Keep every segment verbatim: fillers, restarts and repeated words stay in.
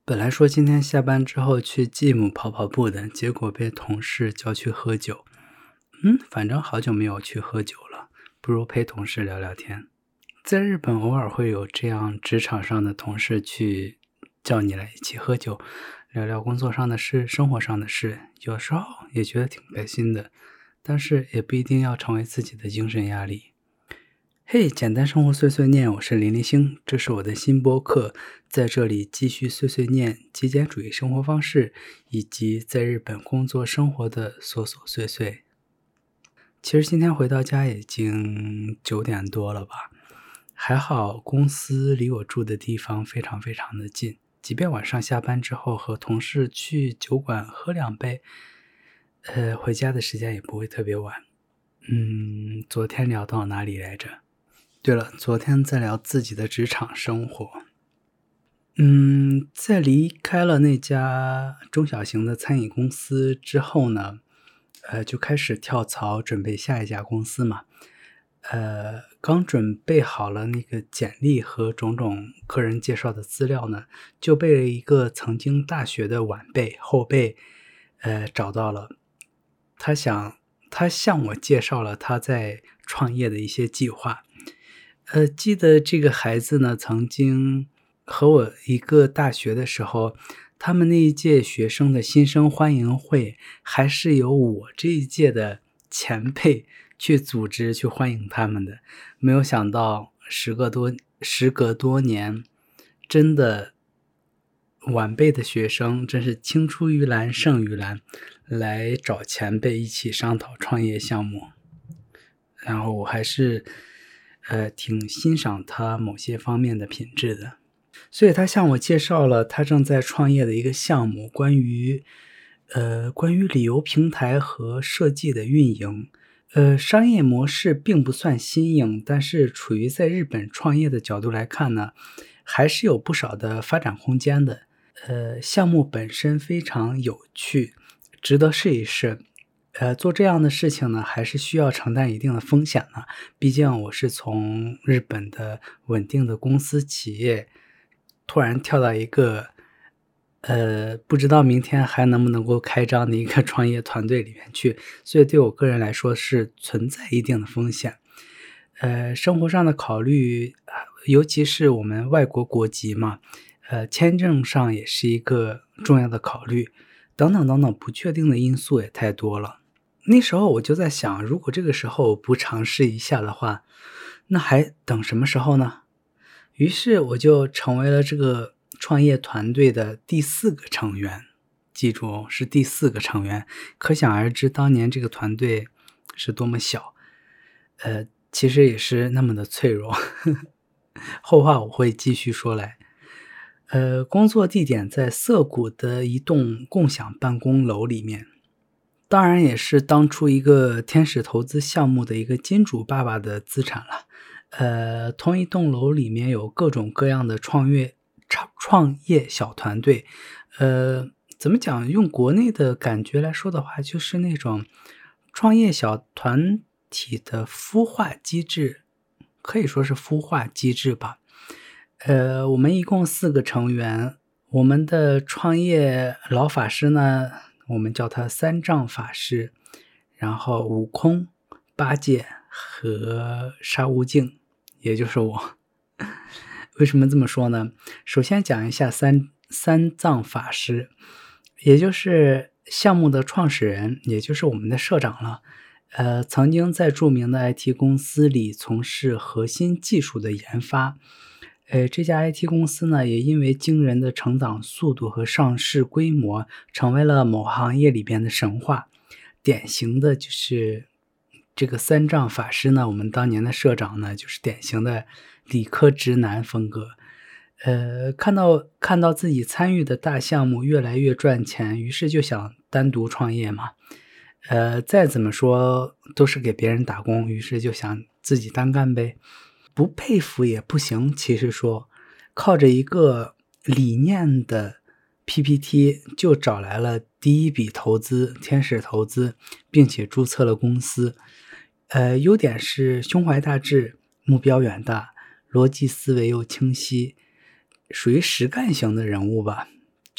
本来说今天下班之后去继母跑跑步的，结果被同事叫去喝酒。嗯，反正好久没有去喝酒了，不如陪同事聊聊天。在日本偶尔会有这样职场上的同事去叫你来一起喝酒，聊聊工作上的事、生活上的事，有时候也觉得挺开心的，但是也不一定要成为自己的精神压力。嘿，简单生活碎碎念，我是林立星，这是我的新播客，在这里继续碎碎念极简主义生活方式，以及在日本工作生活的琐琐碎碎。其实今天回到家已经九点多了吧，还好公司离我住的地方非常非常的近，即便晚上下班之后和同事去酒馆喝两杯，呃，回家的时间也不会特别晚。嗯，昨天聊到哪里来着？对了，昨天在聊自己的职场生活。嗯，在离开了那家中小型的餐饮公司之后呢，呃，就开始跳槽准备下一家公司嘛。呃，刚准备好了那个简历和种种个人介绍的资料呢，就被一个曾经大学的晚辈后辈，呃，找到了。他想，他向我介绍了他在创业的一些计划。呃，记得这个孩子呢，曾经和我一个大学的时候，他们那一届学生的新生欢迎会，还是由我这一届的前辈去组织去欢迎他们的。没有想到时隔多时隔多年，真的晚辈的学生真是青出于蓝胜于蓝，来找前辈一起商讨创业项目。然后我还是呃挺欣赏他某些方面的品质的。所以他向我介绍了他正在创业的一个项目，关于呃关于旅游平台和设计的运营。呃，商业模式并不算新颖，但是处于在日本创业的角度来看呢，还是有不少的发展空间的。呃，项目本身非常有趣，值得试一试。呃，做这样的事情呢，还是需要承担一定的风险的。毕竟我是从日本的稳定的公司企业，突然跳到一个，呃，不知道明天还能不能够开张的一个创业团队里面去，所以对我个人来说是存在一定的风险。呃，生活上的考虑，尤其是我们外国国籍嘛，呃，签证上也是一个重要的考虑，等等等等，不确定的因素也太多了。那时候我就在想，如果这个时候不尝试一下的话，那还等什么时候呢？于是我就成为了这个创业团队的第四个成员，记住哦，是第四个成员，可想而知当年这个团队是多么小，呃，其实也是那么的脆弱。后话我会继续说来。呃，工作地点在涩谷的一栋共享办公楼里面，当然也是当初一个天使投资项目的一个金主爸爸的资产了。呃，同一栋楼里面有各种各样的创业创创业小团队。呃，怎么讲？用国内的感觉来说的话，就是那种创业小团体的孵化机制，可以说是孵化机制吧。呃，我们一共四个成员，我们的创业老法师呢，我们叫他三藏法师，然后悟空、八戒和沙悟净，也就是我。为什么这么说呢？首先讲一下三三藏法师，也就是项目的创始人，也就是我们的社长了。呃，曾经在著名的 I T 公司里从事核心技术的研发。呃，这家 I T 公司呢，也因为惊人的成长速度和上市规模，成为了某行业里边的神话。典型的就是这个三藏法师呢，我们当年的社长呢，就是典型的理科直男风格。呃，看到看到自己参与的大项目越来越赚钱，于是就想单独创业嘛。呃，再怎么说都是给别人打工，于是就想自己单干呗。不佩服也不行，其实说靠着一个理念的 P P T 就找来了第一笔投资，天使投资，并且注册了公司。呃，优点是胸怀大志，目标远大，逻辑思维又清晰，属于实干型的人物吧。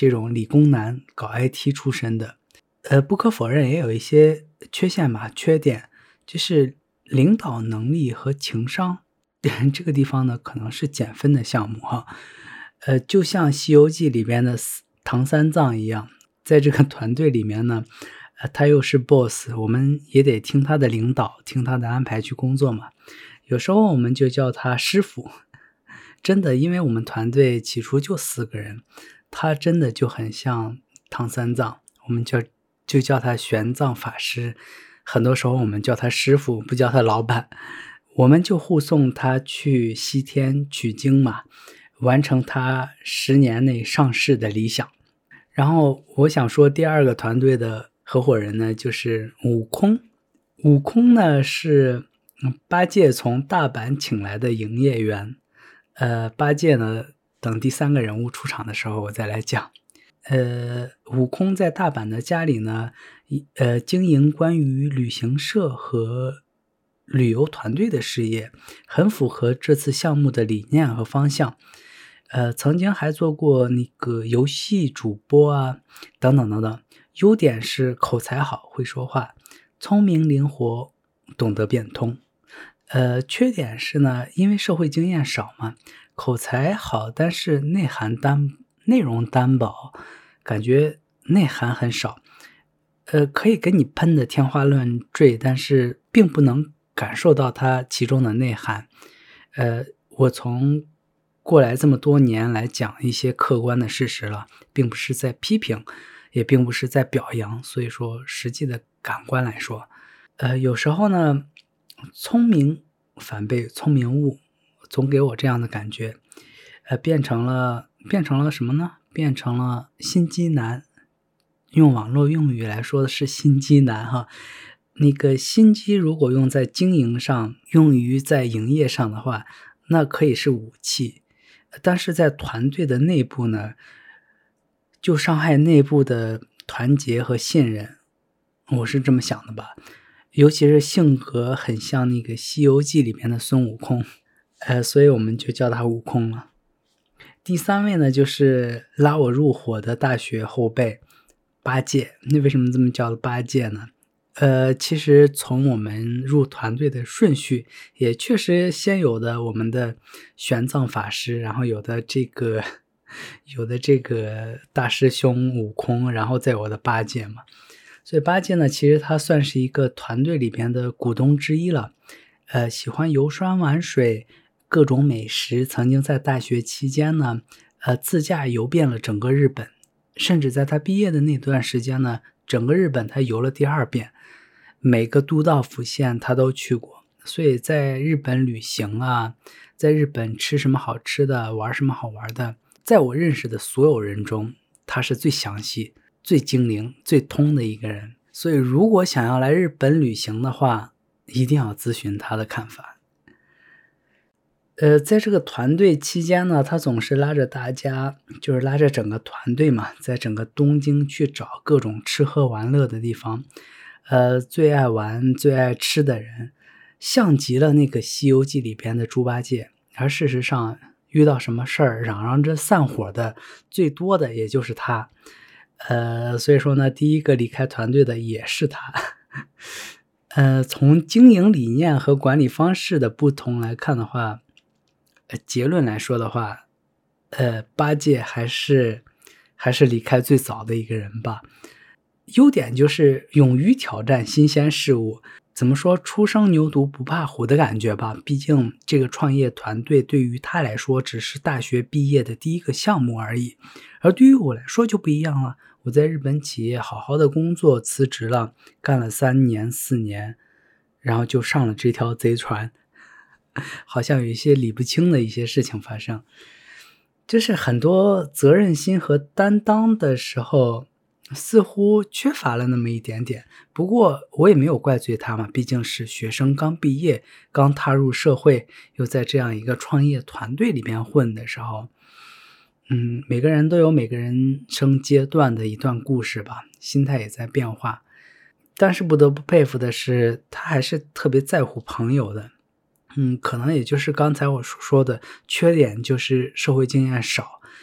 这种理工男搞 I T 出身的，呃，不可否认也有一些缺陷吧，缺点就是领导能力和情商这个地方呢可能是减分的项目哈。呃，就像《西游记》里边的唐三藏一样，在这个团队里面呢，呃，他又是 boss， 我们也得听他的领导，听他的安排去工作嘛。有时候我们就叫他师傅，真的，因为我们团队起初就四个人，他真的就很像唐三藏，我们叫就叫他玄奘法师，很多时候我们叫他师傅，不叫他老板。我们就护送他去西天取经嘛，完成他十年内上市的理想。然后我想说第二个团队的合伙人呢，就是悟空。悟空呢是八戒从大阪请来的营业员，呃，八戒呢等第三个人物出场的时候我再来讲。呃，悟空在大阪的家里呢，呃，经营关于旅行社和旅游团队的事业，很符合这次项目的理念和方向。呃，曾经还做过那个游戏主播啊，等等等等。优点是口才好，会说话，聪明灵活，懂得变通。呃，缺点是呢，因为社会经验少嘛，口才好，但是内涵单内容单薄，感觉内涵很少。呃，可以给你喷的天花乱坠，但是并不能感受到它其中的内涵。呃，我从过来这么多年来讲一些客观的事实了，并不是在批评，也并不是在表扬，所以说实际的感官来说，呃，有时候呢，聪明反被聪明误，总给我这样的感觉，呃，变成了变成了什么呢？变成了心机男。用网络用语来说的是心机男哈。那个心机如果用在经营上，用于在营业上的话，那可以是武器，但是在团队的内部呢，就伤害内部的团结和信任，我是这么想的吧。尤其是性格很像那个《西游记》里面的孙悟空，呃，所以我们就叫他悟空了。第三位呢，就是拉我入伙的大学后辈八戒。那为什么这么叫八戒呢？呃，其实从我们入团队的顺序，也确实先有的我们的玄奘法师，然后有的这个有的这个大师兄悟空，然后再有的八戒嘛。所以八戒呢，其实他算是一个团队里边的股东之一了。呃，喜欢游山玩水，各种美食，曾经在大学期间呢，呃，自驾游遍了整个日本，甚至在他毕业的那段时间呢，整个日本他游了第二遍，每个都道府县他都去过。所以在日本旅行啊，在日本吃什么好吃的，玩什么好玩的，在我认识的所有人中，他是最详细、最精灵、最通的一个人。所以如果想要来日本旅行的话，一定要咨询他的看法。呃，在这个团队期间呢，他总是拉着大家，就是拉着整个团队嘛，在整个东京去找各种吃喝玩乐的地方。呃，最爱玩、最爱吃的人，像极了那个《西游记》里边的猪八戒。而事实上，遇到什么事儿嚷嚷着散伙的最多的也就是他。呃，所以说呢，第一个离开团队的也是他。呃，从经营理念和管理方式的不同来看的话，呃，结论来说的话，呃，八戒还是还是离开最早的一个人吧。优点就是勇于挑战新鲜事物，怎么说，初生牛犊不怕虎的感觉吧。毕竟这个创业团队对于他来说只是大学毕业的第一个项目而已，而对于我来说就不一样了。我在日本企业好好的工作，辞职了，干了三年四年，然后就上了这条贼船，好像有一些理不清的一些事情发生，就是很多责任心和担当的时候似乎缺乏了那么一点点。不过我也没有怪罪他嘛，毕竟是学生刚毕业，刚踏入社会，又在这样一个创业团队里边混的时候，嗯，每个人都有每个人生阶段的一段故事吧，心态也在变化。但是不得不佩服的是，他还是特别在乎朋友的。嗯，可能也就是刚才我说的缺点，就是社会经验少。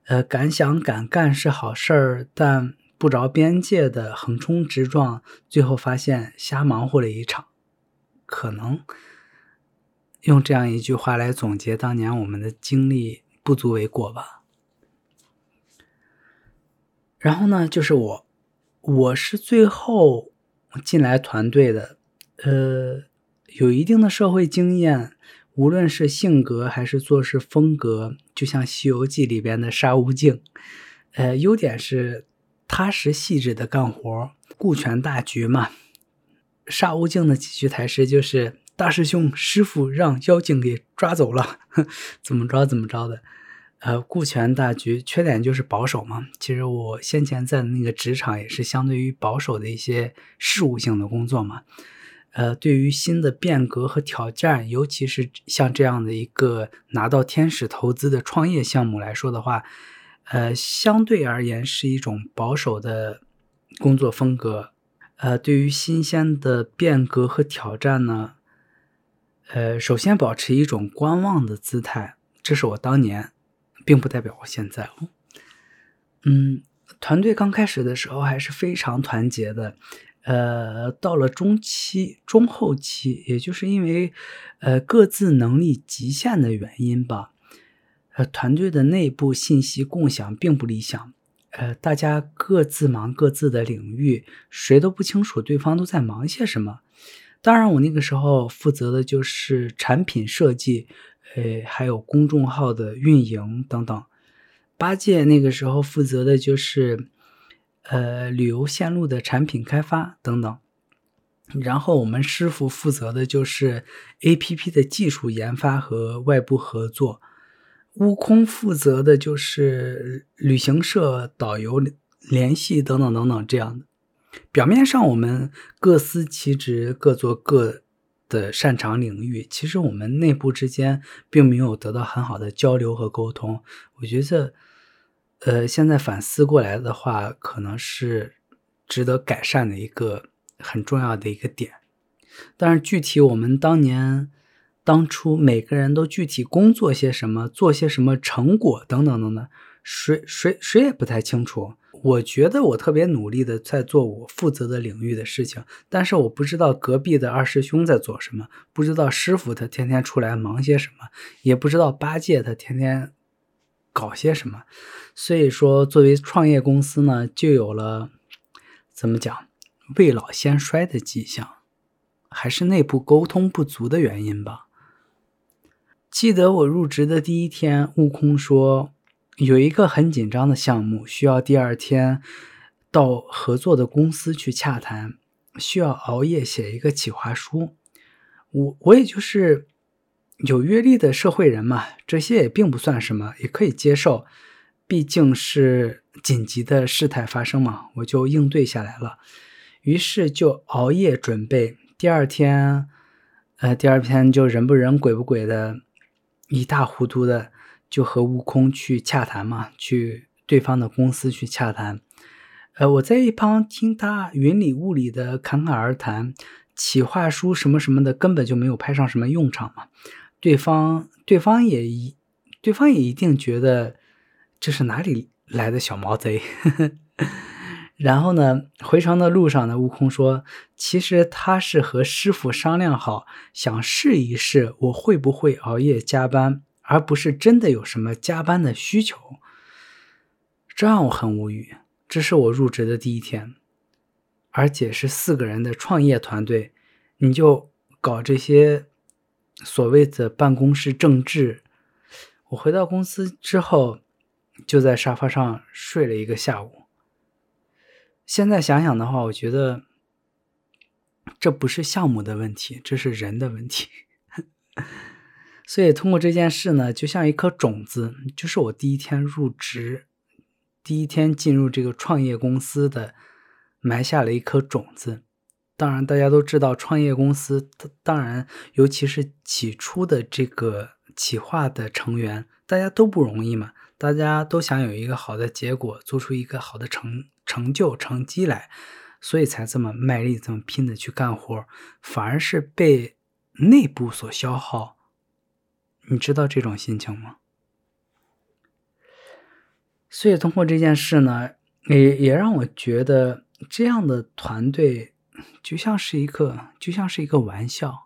呃，敢想敢干是好事儿，但不着边界的横冲直撞，最后发现瞎忙活了一场。可能用这样一句话来总结当年我们的经历不足为过吧。然后呢，就是我，我是最后进来团队的，呃，有一定的社会经验，无论是性格还是做事风格，就像《西游记》里边的沙悟净，呃，优点是踏实细致的干活，顾全大局嘛。沙悟净的几句台词就是大师兄师傅让妖精给抓走了，怎么着怎么着的。呃，顾全大局，缺点就是保守嘛。其实我先前在的那个职场也是相对于保守的一些事务性的工作嘛。呃，对于新的变革和挑战，尤其是像这样的一个拿到天使投资的创业项目来说的话，呃，相对而言是一种保守的工作风格。呃，对于新鲜的变革和挑战呢，呃，首先保持一种观望的姿态，这是我当年。并不代表我现在哦。嗯，团队刚开始的时候还是非常团结的，呃，到了中期、中后期，也就是因为呃各自能力极限的原因吧，呃，团队的内部信息共享并不理想，呃，大家各自忙各自的领域，谁都不清楚对方都在忙些什么。当然，我那个时候负责的就是产品设计。呃，还有公众号的运营等等。八戒那个时候负责的就是呃旅游线路的产品开发等等。然后我们师傅负责的就是 A P P 的技术研发和外部合作。悟空负责的就是旅行社、导游联系等等等等这样的。表面上我们各司其职，各做各的擅长领域，其实我们内部之间并没有得到很好的交流和沟通。我觉得呃，现在反思过来的话，可能是值得改善的一个很重要的一个点。但是具体我们当年当初每个人都具体工作些什么，做些什么成果等等等等，谁谁谁也不太清楚。我觉得我特别努力的在做我负责的领域的事情，但是我不知道隔壁的二师兄在做什么，不知道师傅他天天出来忙些什么，也不知道八戒他天天搞些什么。所以说作为创业公司呢，就有了怎么讲未老先衰的迹象，还是内部沟通不足的原因吧。记得我入职的第一天，悟空说有一个很紧张的项目，需要第二天到合作的公司去洽谈，需要熬夜写一个企划书。我我也就是有阅历的社会人嘛，这些也并不算什么，也可以接受。毕竟是紧急的事态发生嘛，我就应对下来了。于是就熬夜准备，第二天，呃，第二天就人不人鬼不鬼的，一塌糊涂的。就和悟空去洽谈嘛，去对方的公司去洽谈。呃，我在一旁听他云里雾里的侃侃而谈，企划书什么什么的根本就没有派上什么用场嘛。对方对方也一对方也一定觉得这是哪里来的小毛贼。然后呢，回程的路上呢，悟空说其实他是和师傅商量好，想试一试我会不会熬夜加班，而不是真的有什么加班的需求。这让我很无语，这是我入职的第一天，而且是四个人的创业团队，你就搞这些所谓的办公室政治。我回到公司之后，就在沙发上睡了一个下午。现在想想的话，我觉得这不是项目的问题，这是人的问题。所以通过这件事呢，就像一颗种子，就是我第一天入职，第一天进入这个创业公司的，埋下了一颗种子。当然大家都知道创业公司，当然尤其是起初的这个企划的成员，大家都不容易嘛，大家都想有一个好的结果，做出一个好的成成就成绩来，所以才这么卖力这么拼的去干活，反而是被内部所消耗。你知道这种心情吗？ 所以通过这件事呢，也也让我觉得这样的团队就像是一个就像是一个玩笑。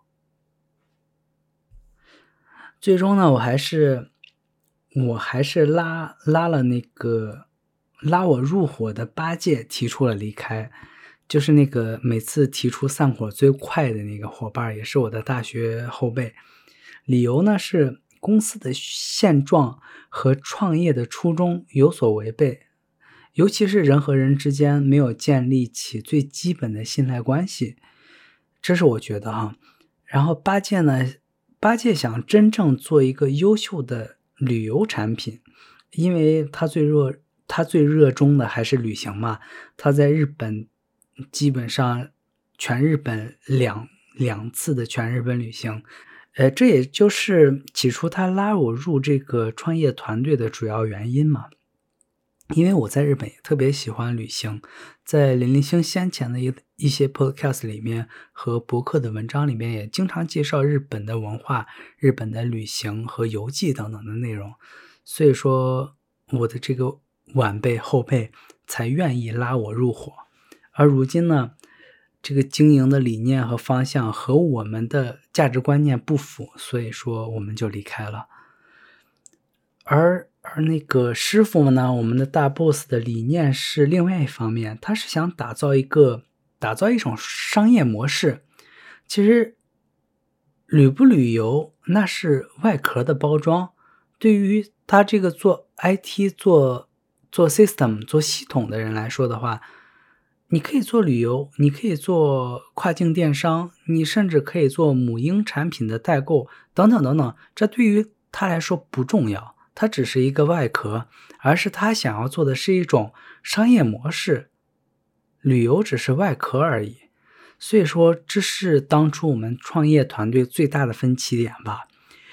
最终呢，我还是我还是拉拉了那个拉我入伙的八戒提出了离开，就是那个每次提出散伙最快的那个伙伴，也是我的大学后辈。理由呢是公司的现状和创业的初衷有所违背，尤其是人和人之间没有建立起最基本的信赖关系，这是我觉得哈。然后八戒呢，八戒想真正做一个优秀的旅游产品，因为他最热他最热衷的还是旅行嘛。他在日本基本上全日本两两次的全日本旅行，呃，这也就是起初他拉我入这个创业团队的主要原因嘛。因为我在日本也特别喜欢旅行，在林林星先前的一一些 podcast 里面和博客的文章里面也经常介绍日本的文化、日本的旅行和游记等等的内容，所以说我的这个晚辈后辈才愿意拉我入伙。而如今呢，这个经营的理念和方向和我们的价值观念不符，所以说我们就离开了。而而那个师傅呢，我们的大 boss 的理念是另外一方面，他是想打造一个打造一种商业模式。其实旅不旅游那是外壳的包装，对于他这个做 I T 做做 system 做系统的人来说的话，你可以做旅游，你可以做跨境电商，你甚至可以做母婴产品的代购等等等等，这对于他来说不重要，它只是一个外壳，而是他想要做的是一种商业模式，旅游只是外壳而已。所以说这是当初我们创业团队最大的分歧点吧。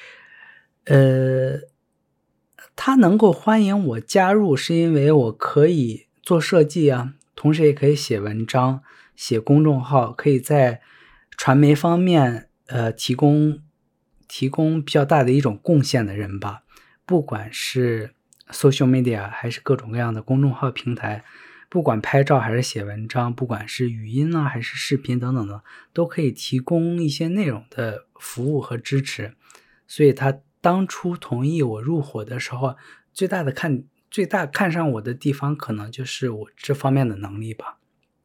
呃，他能够欢迎我加入是因为我可以做设计啊，同时也可以写文章、写公众号，可以在传媒方面呃提供提供比较大的一种贡献的人吧。不管是 social media 还是各种各样的公众号平台，不管拍照还是写文章，不管是语音啊还是视频等等的，都可以提供一些内容的服务和支持。所以他当初同意我入伙的时候，最大的看最大看上我的地方可能就是我这方面的能力吧。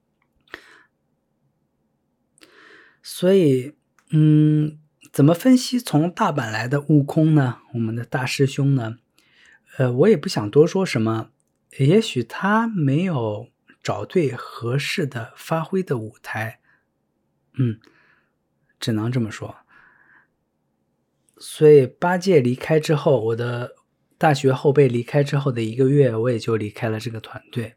所以嗯，怎么分析从大阪来的悟空呢？我们的大师兄呢？呃，我也不想多说什么，也许他没有找对合适的发挥的舞台，嗯，只能这么说。所以八戒离开之后，我的大学后辈离开之后的一个月，我也就离开了这个团队。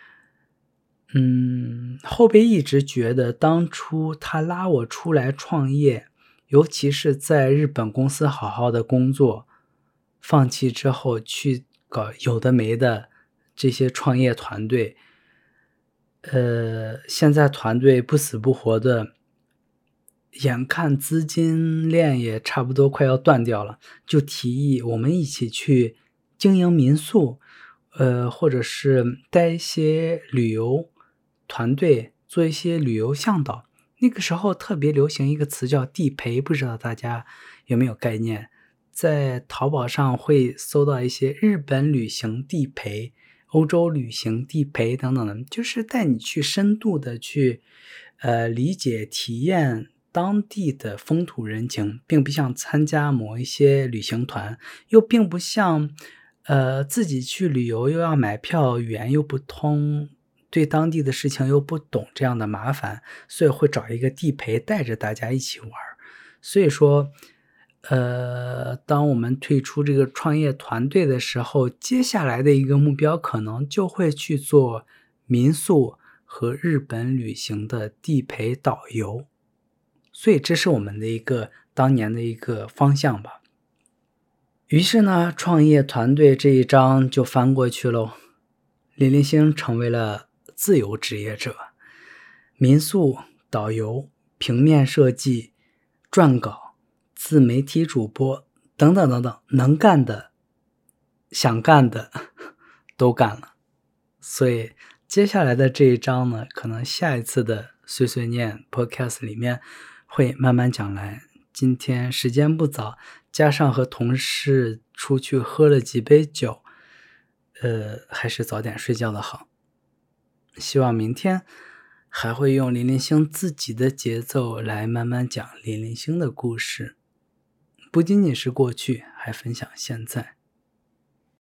嗯，后辈一直觉得当初他拉我出来创业，尤其是在日本公司好好的工作，放弃之后去搞有的没的这些创业团队，呃，现在团队不死不活的，眼看资金链也差不多快要断掉了，就提议我们一起去经营民宿，呃，或者是带一些旅游团队做一些旅游向导。那个时候特别流行一个词叫地陪，不知道大家有没有概念？在淘宝上会搜到一些日本旅行地陪、欧洲旅行地陪等等的，就是带你去深度的去呃理解体验当地的风土人情，并不像参加某一些旅行团，又并不像呃自己去旅游又要买票，语言又不通，对当地的事情又不懂这样的麻烦，所以会找一个地陪带着大家一起玩。所以说呃，当我们退出这个创业团队的时候，接下来的一个目标可能就会去做民宿和日本旅行的地陪导游。所以这是我们的一个当年的一个方向吧。于是呢，创业团队这一章就翻过去喽。林林星成为了自由职业者，民宿、导游、平面设计、撰稿、自媒体主播等等等等，能干的、想干的都干了。所以接下来的这一章呢，可能下一次的碎碎念 podcast 里面会慢慢讲来。今天时间不早，加上和同事出去喝了几杯酒，呃，还是早点睡觉的好。希望明天还会用林林星自己的节奏来慢慢讲林林星的故事，不仅仅是过去，还分享现在。